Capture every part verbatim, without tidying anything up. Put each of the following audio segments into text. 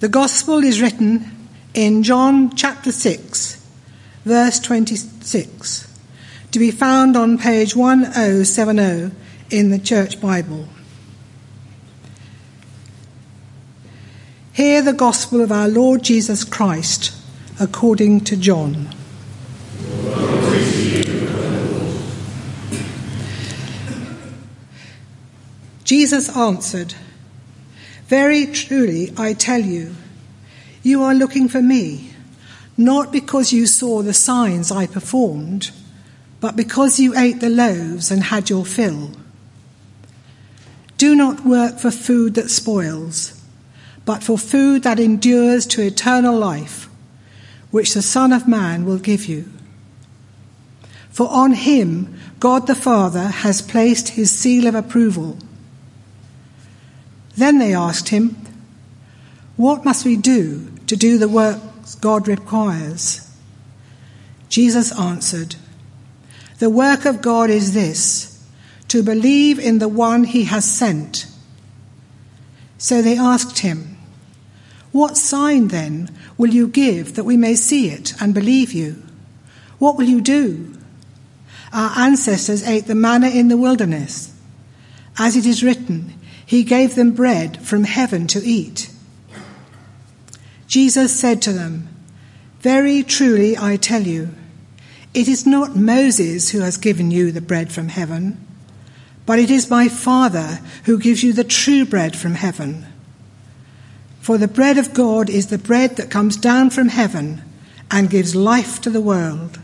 The Gospel is written in John chapter six, verse twenty-six, to be found on page one oh seven oh in the Church Bible. Hear the Gospel of our Lord Jesus Christ according to John. Jesus answered, "Very truly I tell you, you are looking for me, not because you saw the signs I performed, but because you ate the loaves and had your fill. Do not work for food that spoils, but for food that endures to eternal life, which the Son of Man will give you. For on him God the Father has placed his seal of approval." Then they asked him, "What must we do to do the works God requires?" Jesus answered, "The work of God is this, to believe in the one he has sent." So they asked him, "What sign then will you give that we may see it and believe you? What will you do? Our ancestors ate the manna in the wilderness. As it is written, he gave them bread from heaven to eat." Jesus said to them, "Very truly I tell you, it is not Moses who has given you the bread from heaven, but it is my Father who gives you the true bread from heaven. For the bread of God is the bread that comes down from heaven and gives life to the world."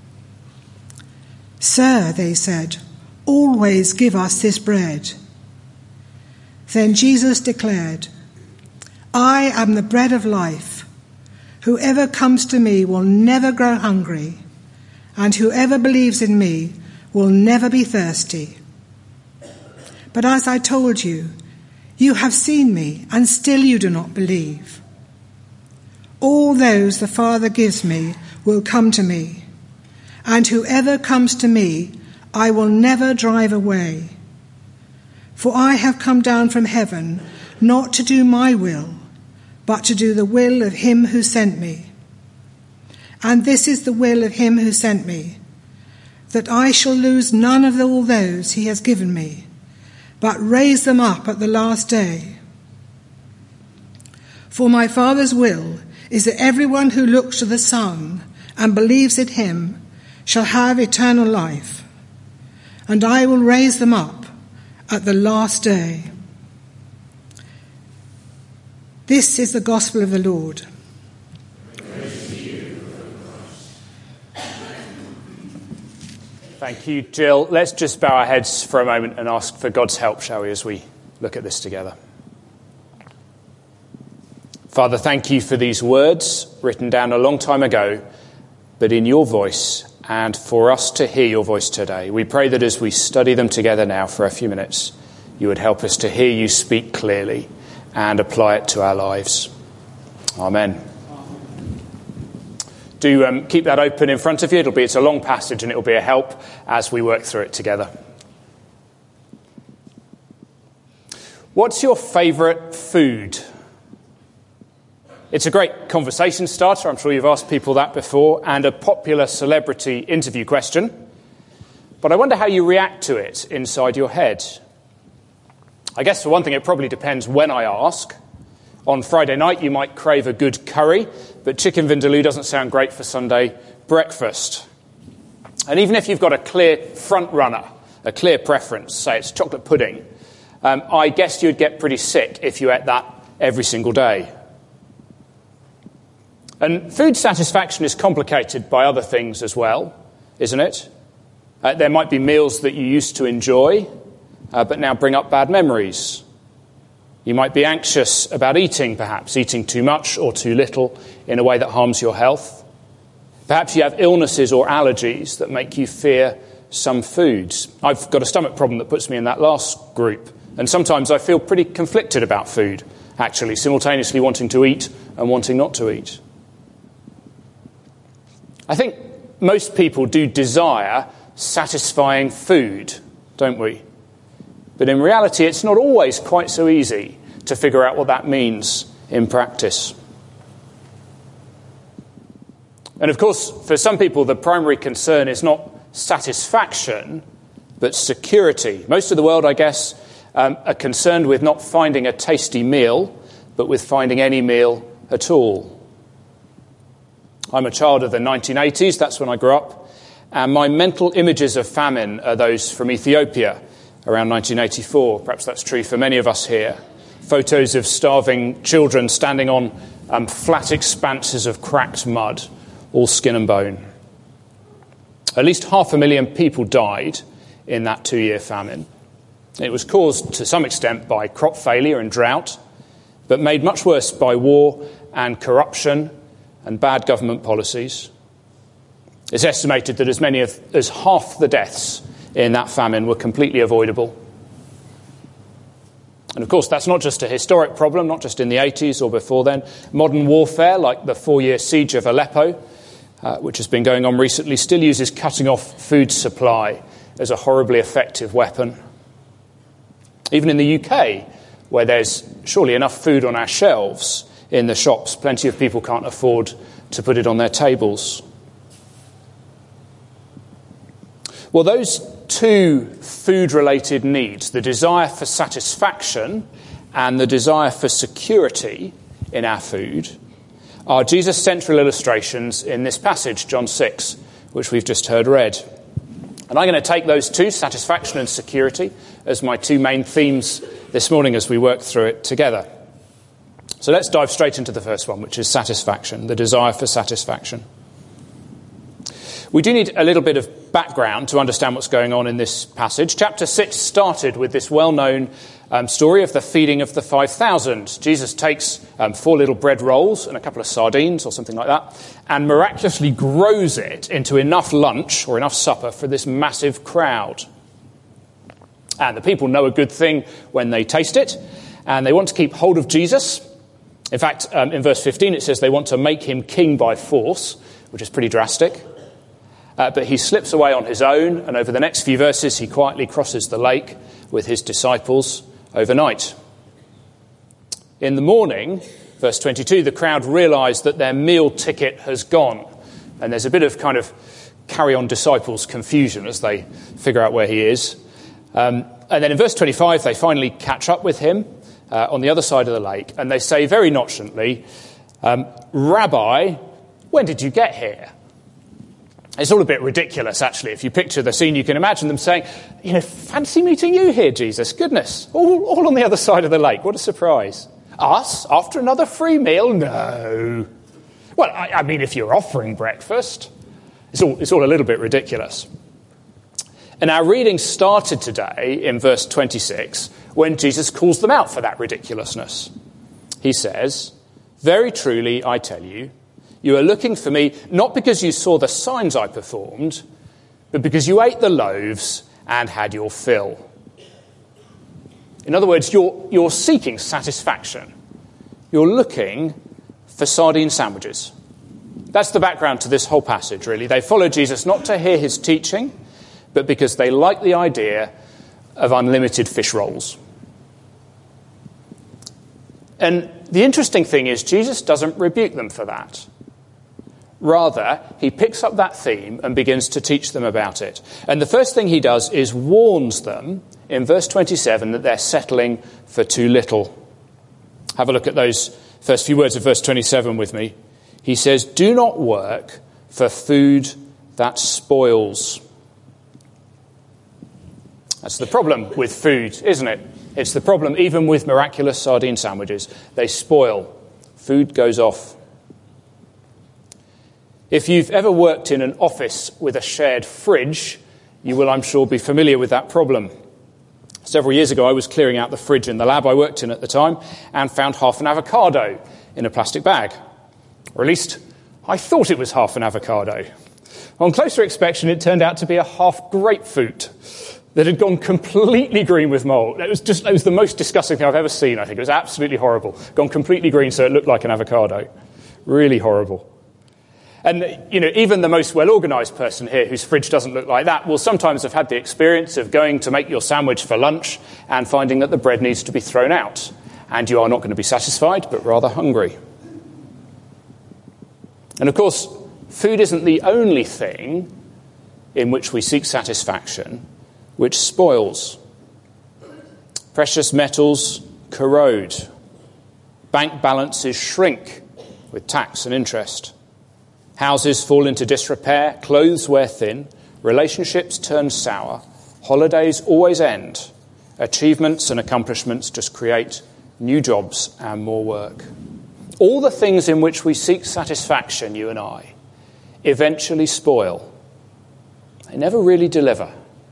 "Sir," they said, "always give us this bread." Then Jesus declared, "I am the bread of life. Whoever comes to me will never grow hungry, and whoever believes in me will never be thirsty. But as I told you, you have seen me, and still you do not believe. All those the Father gives me will come to me, and whoever comes to me I will never drive away. For I have come down from heaven not to do my will, but to do the will of him who sent me. And this is the will of him who sent me, that I shall lose none of all those he has given me, but raise them up at the last day. For my Father's will is that everyone who looks to the Son and believes in him shall have eternal life, and I will raise them up at the last day." This is the gospel of the Lord. Thank you, Jill. Let's just bow our heads for a moment and ask for God's help, shall we, as we look at this together. Father, thank you for these words written down a long time ago, but in your voice, and for us to hear your voice today. We pray that as we study them together now for a few minutes, you would help us to hear you speak clearly and apply it to our lives. Amen. Do um, keep that open in front of you. It'll be it's a long passage, and it'll be a help as we work through it together. What's your favourite food? It's a great conversation starter. I'm sure you've asked people that before, and a popular celebrity interview question. But I wonder how you react to it inside your head. I guess for one thing, it probably depends when I ask. On Friday night, you might crave a good curry, but chicken vindaloo doesn't sound great for Sunday breakfast. And even if you've got a clear front runner, a clear preference, say it's chocolate pudding, um, I guess you'd get pretty sick if you ate that every single day. And food satisfaction is complicated by other things as well, isn't it? Uh, there might be meals that you used to enjoy, uh, but now bring up bad memories. You might be anxious about eating, perhaps, eating too much or too little in a way that harms your health. Perhaps you have illnesses or allergies that make you fear some foods. I've got a stomach problem that puts me in that last group. And sometimes I feel pretty conflicted about food, actually, simultaneously wanting to eat and wanting not to eat. I think most people do desire satisfying food, don't we? But in reality, it's not always quite so easy to figure out what that means in practice. And of course, for some people, the primary concern is not satisfaction, but security. Most of the world, I guess, um, are concerned with not finding a tasty meal, but with finding any meal at all. I'm a child of the nineteen eighties, that's when I grew up, and my mental images of famine are those from Ethiopia around nineteen eighty-four. Perhaps that's true for many of us here. Photos of starving children standing on um, flat expanses of cracked mud, all skin and bone. At least half a million people died in that two-year famine. It was caused to some extent by crop failure and drought, but made much worse by war and corruption and bad government policies. It's estimated that as many of, as half the deaths in that famine were completely avoidable. And of course, that's not just a historic problem, not just in the eighties or before then. Modern warfare, like the four-year siege of Aleppo, uh, which has been going on recently, still uses cutting off food supply as a horribly effective weapon. Even in the U K, where there's surely enough food on our shelves in the shops, plenty of people can't afford to put it on their tables. Well, those two food-related needs, the desire for satisfaction and the desire for security in our food, are Jesus' central illustrations in this passage, John six, which we've just heard read. And I'm going to take those two, satisfaction and security, as my two main themes this morning as we work through it together. So let's dive straight into the first one, which is satisfaction, the desire for satisfaction. We do need a little bit of background to understand what's going on in this passage. Chapter six started with this well-known um, story of the feeding of the five thousand. Jesus takes um, four little bread rolls and a couple of sardines or something like that and miraculously grows it into enough lunch or enough supper for this massive crowd. And the people know a good thing when they taste it, and they want to keep hold of Jesus. In fact, um, in verse fifteen it says they want to make him king by force, which is pretty drastic. Uh, but he slips away on his own, and over the next few verses he quietly crosses the lake with his disciples overnight. In the morning, verse twenty-two, the crowd realise that their meal ticket has gone. And there's a bit of kind of carry-on disciples confusion as they figure out where he is. Um, and then in verse twenty-five, they finally catch up with him uh, on the other side of the lake, and they say very nonchalantly, um, Rabbi, when did you get here? It's all a bit ridiculous, actually. If you picture the scene, you can imagine them saying, you know, fancy meeting you here, Jesus. Goodness, all, all on the other side of the lake. What a surprise. Us? After another free meal? No. Well, I, I mean, if you're offering breakfast, it's all, it's all a little bit ridiculous. And our reading started today in verse twenty-six when Jesus calls them out for that ridiculousness. He says, very truly, I tell you, you are looking for me not because you saw the signs I performed, but because you ate the loaves and had your fill. In other words, you're, you're seeking satisfaction. You're looking for sardine sandwiches. That's the background to this whole passage, really. They follow Jesus not to hear his teaching, but because they like the idea of unlimited fish rolls. And the interesting thing is Jesus doesn't rebuke them for that. Rather, he picks up that theme and begins to teach them about it. And the first thing he does is warns them in verse twenty-seven that they're settling for too little. Have a look at those first few words of verse twenty-seven with me. He says, do not work for food that spoils. That's the problem with food, isn't it? It's the problem even with miraculous sardine sandwiches. They spoil. Food goes off. If you've ever worked in an office with a shared fridge, you will, I'm sure, be familiar with that problem. Several years ago, I was clearing out the fridge in the lab I worked in at the time and found half an avocado in a plastic bag. Or at least, I thought it was half an avocado. On closer inspection, it turned out to be a half grapefruit that had gone completely green with mold. It was just, it was the most disgusting thing I've ever seen, I think. It was absolutely horrible. Gone completely green so it looked like an avocado. Really horrible. And, you know, even the most well-organised person here whose fridge doesn't look like that will sometimes have had the experience of going to make your sandwich for lunch and finding that the bread needs to be thrown out. and you are not going to be satisfied, but rather hungry. And of course, food isn't the only thing in which we seek satisfaction, which spoils. Precious metals corrode. Bank balances shrink with tax and interest. Houses fall into disrepair, clothes wear thin, relationships turn sour, holidays always end, achievements and accomplishments just create new jobs and more work. All the things in which we seek satisfaction, you and I, eventually spoil. They never really deliver.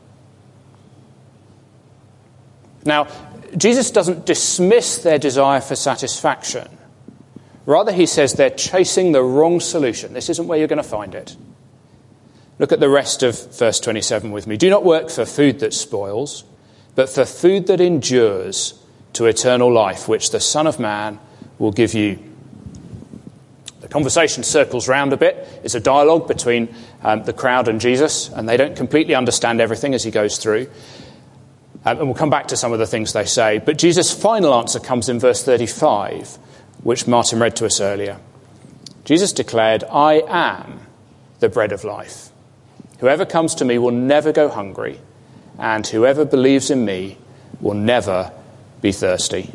Now, Jesus doesn't dismiss their desire for satisfaction. Rather, he says they're chasing the wrong solution. This isn't where you're going to find it. Look at the rest of verse twenty-seven with me. Do not work for food that spoils, but for food that endures to eternal life, which the Son of Man will give you. The conversation circles round a bit. It's a dialogue between um, the crowd and Jesus, and they don't completely understand everything as he goes through. Um, and we'll come back to some of the things they say. But Jesus' final answer comes in verse thirty-five, which Martin read to us earlier. Jesus declared, I am the bread of life. Whoever comes to me will never go hungry, and whoever believes in me will never be thirsty.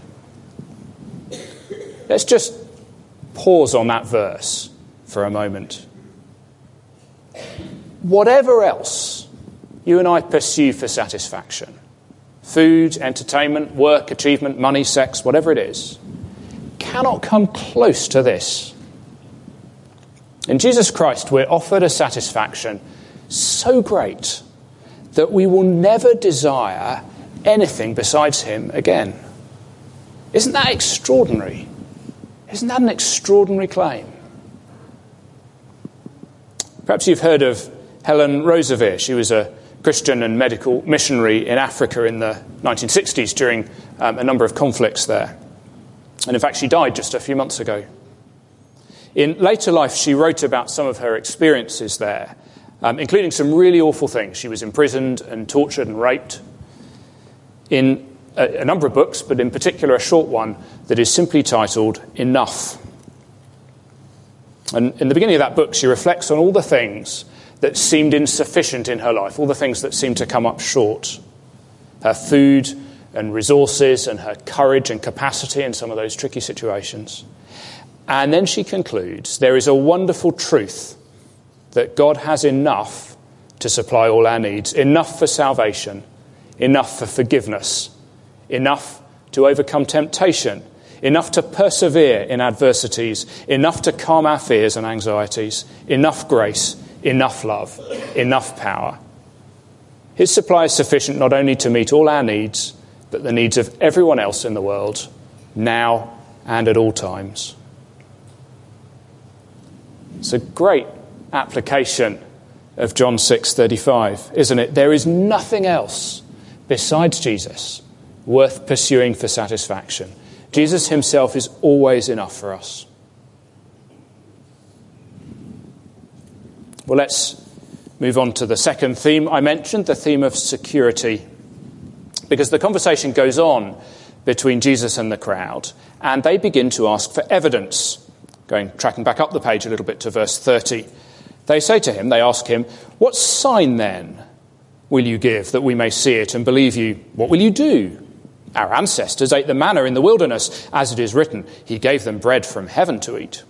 Let's just pause on that verse for a moment. Whatever else you and I pursue for satisfaction, food, entertainment, work, achievement, money, sex, whatever it is, cannot come close to this. In Jesus Christ, we're offered a satisfaction so great that we will never desire anything besides him again. Isn't that extraordinary? Isn't that an extraordinary claim? Perhaps you've heard of Helen Roseveare. She was a Christian and medical missionary in Africa in the nineteen sixties during um, a number of conflicts there. And in fact, she died just a few months ago. In later life, she wrote about some of her experiences there, um, including some really awful things. She was imprisoned and tortured and raped in a, a number of books, but in particular a short one that is simply titled Enough. And in the beginning of that book, she reflects on all the things that seemed insufficient in her life, all the things that seemed to come up short. Her food and resources and her courage and capacity in some of those tricky situations. And then she concludes, there is a wonderful truth that God has enough to supply all our needs, enough for salvation, enough for forgiveness, enough to overcome temptation, enough to persevere in adversities, enough to calm our fears and anxieties, enough grace, enough love, enough power. His supply is sufficient not only to meet all our needs, but the needs of everyone else in the world, now and at all times. It's a great application of John six thirty-five, isn't it? There is nothing else besides Jesus worth pursuing for satisfaction. Jesus himself is always enough for us. Well, let's move on to the second theme I mentioned, the theme of security. Because the conversation goes on between Jesus and the crowd, and they begin to ask for evidence. Going, tracking back up the page a little bit to verse thirty. They say to him, they ask him, what sign then will you give that we may see it and believe you? What will you do? Our ancestors ate the manna in the wilderness, as it is written, he gave them bread from heaven to eat.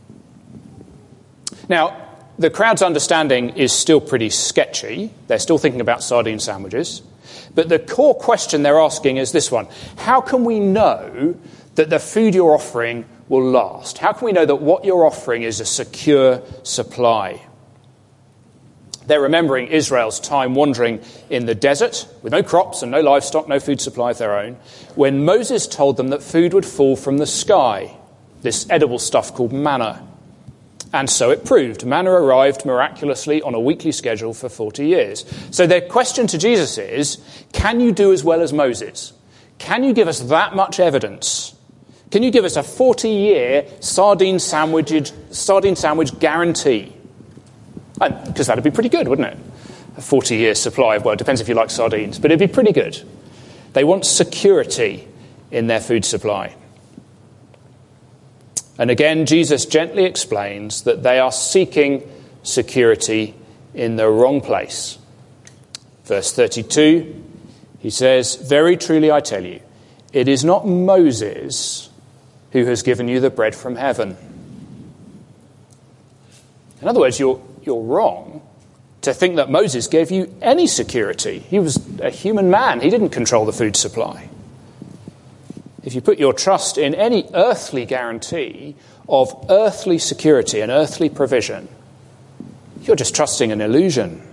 Now, the crowd's understanding is still pretty sketchy. They're still thinking about sardine sandwiches. But the core question they're asking is this one. How can we know that the food you're offering will last? How can we know that what you're offering is a secure supply? They're remembering Israel's time wandering in the desert with no crops and no livestock, no food supply of their own, when Moses told them that food would fall from the sky, this edible stuff called manna. And so it proved. Manna arrived miraculously on a weekly schedule for forty years. So their question to Jesus is, can you do as well as Moses? Can you give us that much evidence? Can you give us a forty-year sardine sandwich, sardine sandwich guarantee? Because that'd be pretty good, wouldn't it? A forty-year supply of, well, it depends if you like sardines, but it'd be pretty good. They want security in their food supply. And again, Jesus gently explains that they are seeking security in the wrong place. Verse thirty-two, he says, "Very truly I tell you, it is not Moses who has given you the bread from heaven." In other words, you're, you're wrong to think that Moses gave you any security. He was a human man. He didn't control the food supply. If you put your trust in any earthly guarantee of earthly security and earthly provision, you're just trusting an illusion.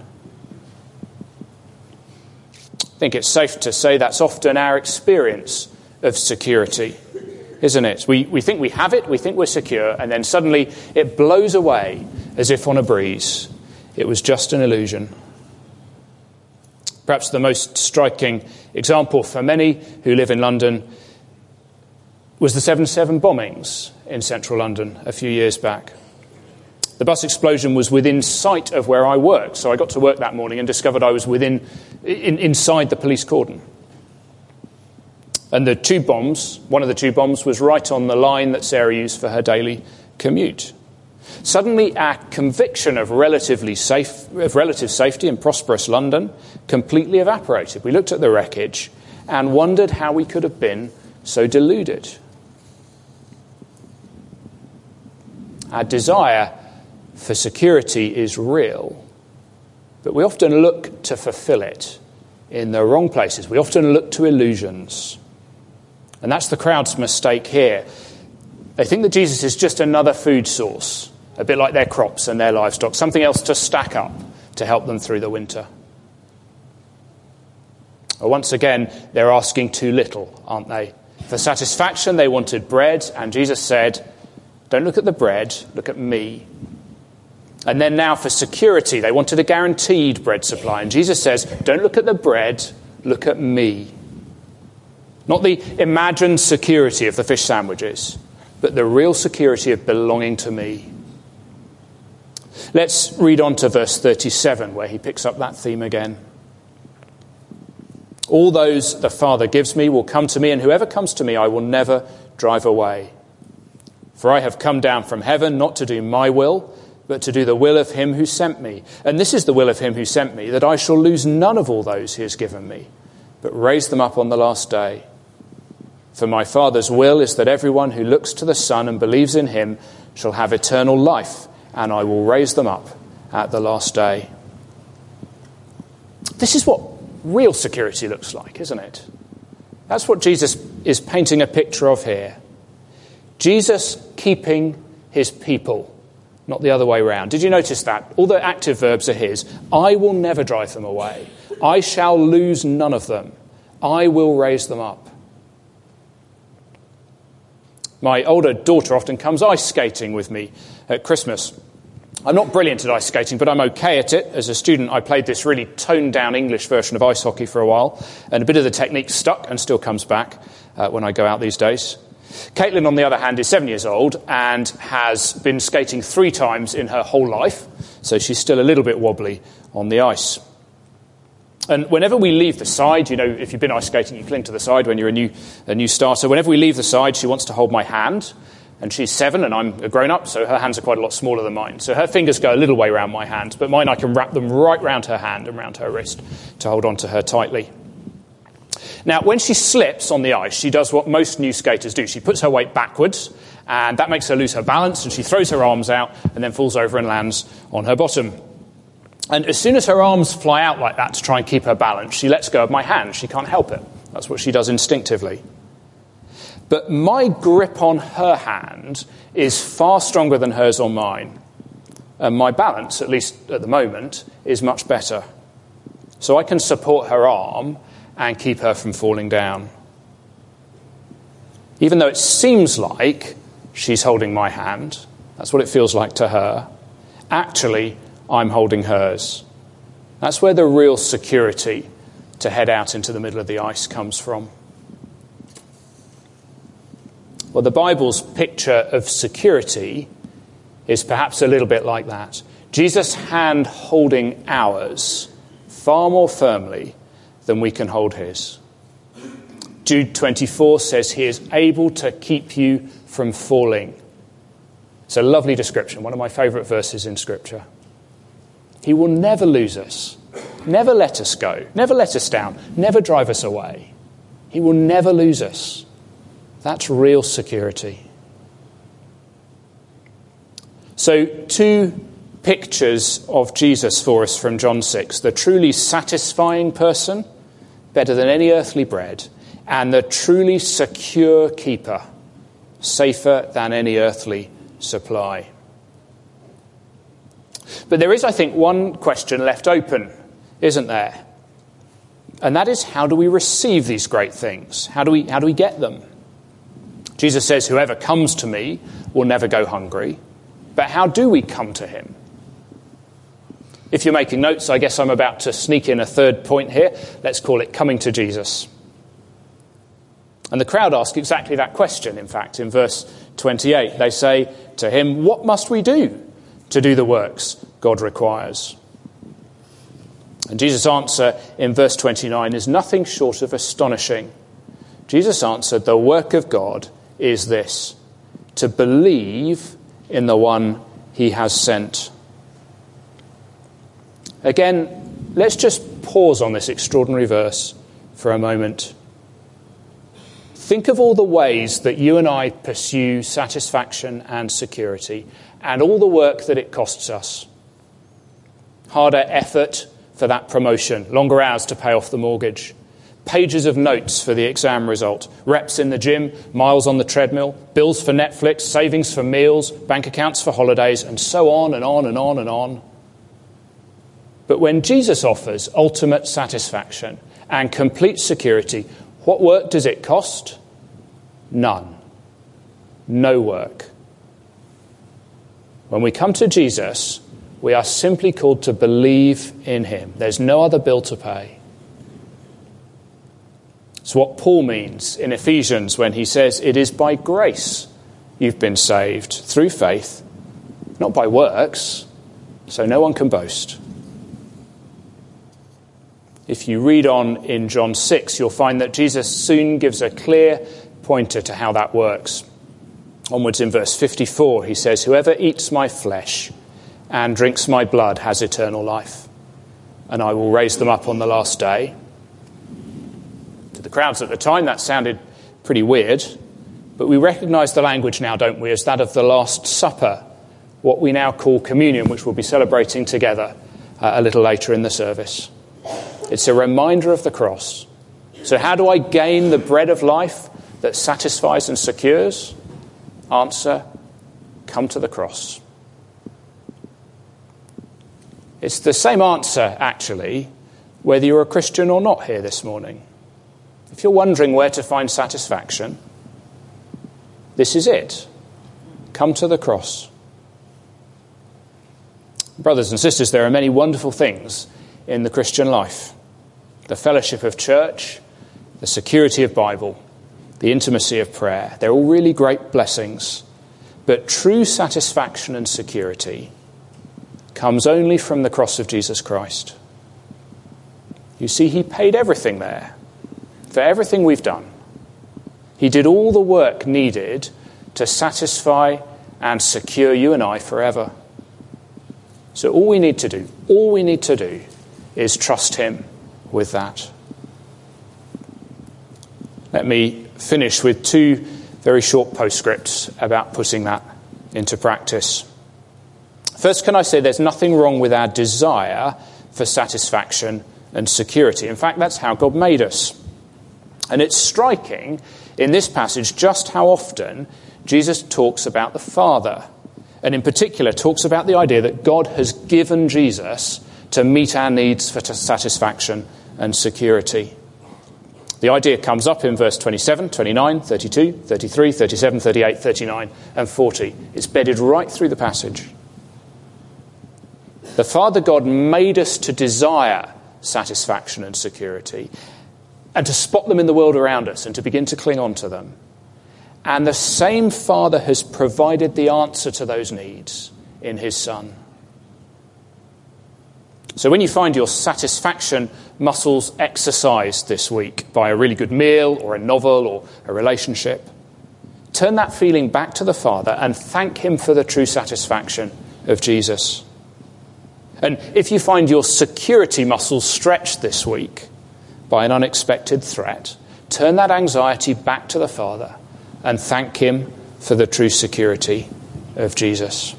I think it's safe to say that's often our experience of security, isn't it? We, we think we have it, we think we're secure, and then suddenly it blows away as if on a breeze. It was just an illusion. Perhaps the most striking example for many who live in London was the seven seven bombings in central London a few years back. The bus explosion was within sight of where I worked, so I got to work that morning and discovered I was within, in, inside the police cordon. And the tube bombs, one of the tube bombs was right on the line that Sarah used for her daily commute. Suddenly, our conviction of relatively safe, of relative safety in prosperous London completely evaporated. We looked at the wreckage and wondered how we could have been so deluded. Our desire for security is real, but we often look to fulfill it in the wrong places. We often look to illusions. And that's the crowd's mistake here. They think that Jesus is just another food source, a bit like their crops and their livestock, something else to stack up to help them through the winter. Well, once again, they're asking too little, aren't they? For satisfaction, they wanted bread, and Jesus said, "Don't look at the bread, look at me." And then now for security, they wanted a guaranteed bread supply, and Jesus says, "Don't look at the bread, look at me." Not the imagined security of the fish sandwiches, but the real security of belonging to me. Let's read on to verse thirty-seven, where he picks up that theme again. "All those the Father gives me will come to me, and whoever comes to me I will never drive away. For I have come down from heaven not to do my will, but to do the will of him who sent me. And this is the will of him who sent me, that I shall lose none of all those he has given me, but raise them up on the last day. For my Father's will is that everyone who looks to the Son and believes in him shall have eternal life, and I will raise them up at the last day." This is what real security looks like, isn't it? That's what Jesus is painting a picture of here. Jesus keeping his people, not the other way around. Did you notice that? All the active verbs are his. I will never drive them away. I shall lose none of them. I will raise them up. My older daughter often comes ice skating with me at Christmas. I'm not brilliant at ice skating, but I'm okay at it. As a student, I played this really toned-down English version of ice hockey for a while, and a bit of the technique stuck and still comes back uh, when I go out these days. Caitlin, on the other hand, is seven years old and has been skating three times in her whole life, so she's still a little bit wobbly on the ice. And whenever we leave the side, you know, if you've been ice skating, you cling to the side when you're a new a new starter. Whenever we leave the side, she wants to hold my hand. And she's seven and I'm a grown-up, so her hands are quite a lot smaller than mine. So her fingers go a little way around my hand, but mine I can wrap them right round her hand and round her wrist to hold on to her tightly. Now, when she slips on the ice, she does what most new skaters do. She puts her weight backwards, and that makes her lose her balance, and she throws her arms out and then falls over and lands on her bottom. And as soon as her arms fly out like that to try and keep her balance, she lets go of my hand. She can't help it. That's what she does instinctively. But my grip on her hand is far stronger than hers on mine. And my balance, at least at the moment, is much better. So I can support her arm and keep her from falling down. Even though it seems like she's holding my hand, that's what it feels like to her, actually, I'm holding hers. That's where the real security to head out into the middle of the ice comes from. Well, the Bible's picture of security is perhaps a little bit like that. Jesus' hand holding ours far more firmly than we can hold his. Jude twenty-four says he is able to keep you from falling It's a lovely description, one of my favourite verses in Scripture. He will never lose us, never let us go, never let us down, never drive us away. He will never lose us. That's real security. So, two pictures of Jesus for us from John six. The truly satisfying person, better than any earthly bread, and the truly secure keeper, safer than any earthly supply. But there is, I think, one question left open, isn't there? And that is, how do we receive these great things? How do we, how do we get them? Jesus says, whoever comes to me will never go hungry. But how do we come to him? If you're making notes, I guess I'm about to sneak in a third point here. Let's call it coming to Jesus. And the crowd ask exactly that question, in fact, in verse twenty-eight. They say to him, what must we do to do the works God requires? And Jesus' answer in verse twenty-nine is nothing short of astonishing. Jesus answered, the work of God is this, to believe in the one he has sent. Again, let's just pause on this extraordinary verse for a moment. Think of all the ways that you and I pursue satisfaction and security, and all the work that it costs us. Harder effort for that promotion, longer hours to pay off the mortgage, pages of notes for the exam result, reps in the gym, miles on the treadmill, bills for Netflix, savings for meals, bank accounts for holidays, and so on and on and on and on. But when Jesus offers ultimate satisfaction and complete security, what work does it cost? None. No work. When we come to Jesus, we are simply called to believe in him. There's no other bill to pay. It's what Paul means in Ephesians when he says, it is by grace you've been saved through faith, not by works, so no one can boast. If you read on in John six, you'll find that Jesus soon gives a clear pointer to how that works. Onwards in verse fifty-four, he says, whoever eats my flesh and drinks my blood has eternal life, and I will raise them up on the last day. To the crowds at the time, that sounded pretty weird, but we recognise the language now, don't we, as that of the Last Supper, what we now call communion, which we'll be celebrating together uh, a little later in the service. It's a reminder of the cross. So how do I gain the bread of life that satisfies and secures? Answer, come to the cross. It's the same answer, actually, whether you're a Christian or not here this morning. If you're wondering where to find satisfaction, this is it. Come to the cross. Brothers and sisters, there are many wonderful things in the Christian life. The fellowship of church, the security of Bible, the intimacy of prayer. They're all really great blessings. But true satisfaction and security comes only from the cross of Jesus Christ. You see, he paid everything there for everything we've done. He did all the work needed to satisfy and secure you and I forever. So all we need to do, all we need to do is trust him with that. Let me finish with two very short postscripts about putting that into practice. First, can I say there's nothing wrong with our desire for satisfaction and security. In fact, that's how God made us. And it's striking in this passage just how often Jesus talks about the Father, and in particular talks about the idea that God has given Jesus to meet our needs for satisfaction and security. The idea comes up in verse twenty-seven, twenty-nine, thirty-two, thirty-three, thirty-seven, thirty-eight, thirty-nine, and forty. It's bedded right through the passage. The Father God made us to desire satisfaction and security, and to spot them in the world around us and to begin to cling on to them. And the same Father has provided the answer to those needs in his Son. So when you find your satisfaction muscles exercised this week by a really good meal or a novel or a relationship, Turn that feeling back to the Father and thank him for the true satisfaction of Jesus. And if you find your security muscles stretched this week by an unexpected threat, turn that anxiety back to the Father and thank him for the true security of Jesus.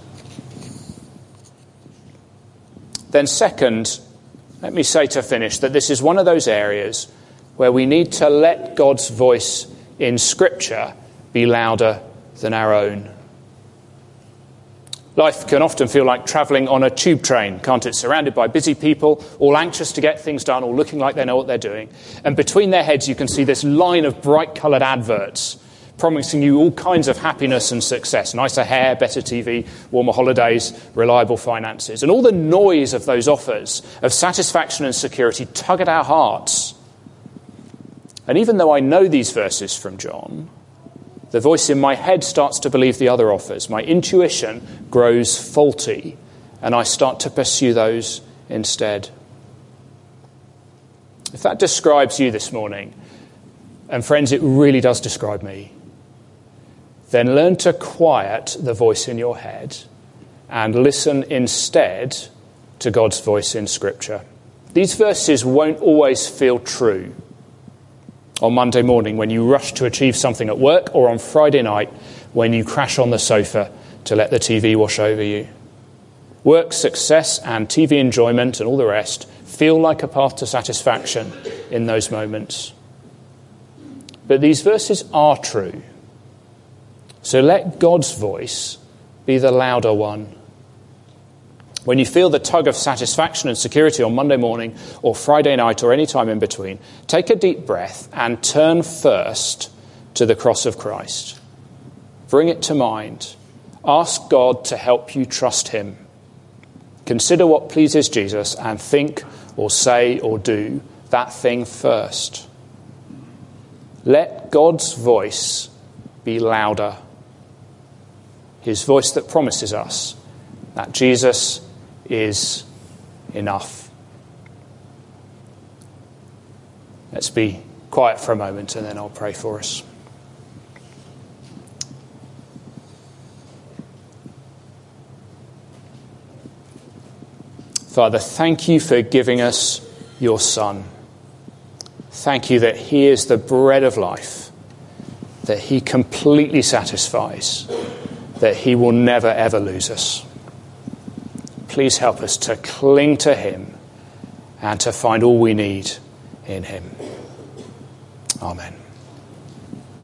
Then second, let me say to finish that this is one of those areas where we need to let God's voice in Scripture be louder than our own. Life can often feel like travelling on a tube train, can't it? Surrounded by busy people, all anxious to get things done, all looking like they know what they're doing. And between their heads you can see this line of bright-coloured adverts promising you all kinds of happiness and success. Nicer hair, better T V, warmer holidays, reliable finances. And all the noise of those offers of satisfaction and security tug at our hearts. And even though I know these verses from John, the voice in my head starts to believe the other offers. My intuition grows faulty, and I start to pursue those instead. If that describes you this morning, and friends, it really does describe me, then learn to quiet the voice in your head and listen instead to God's voice in Scripture. These verses won't always feel true. On Monday morning when you rush to achieve something at work, or on Friday night when you crash on the sofa to let the T V wash over you. Work success and T V enjoyment and all the rest feel like a path to satisfaction in those moments. But these verses are true. So let God's voice be the louder one. When you feel the tug of satisfaction and security on Monday morning or Friday night or any time in between, take a deep breath and turn first to the cross of Christ. Bring it to mind. Ask God to help you trust him. Consider what pleases Jesus and think or say or do that thing first. Let God's voice be louder. His voice that promises us that Jesus is enough. Let's be quiet for a moment and then I'll pray for us. Father, thank you for giving us your Son. Thank you that he is the bread of life, that he completely satisfies, that he will never ever lose us. Please help us to cling to him and to find all we need in him. Amen.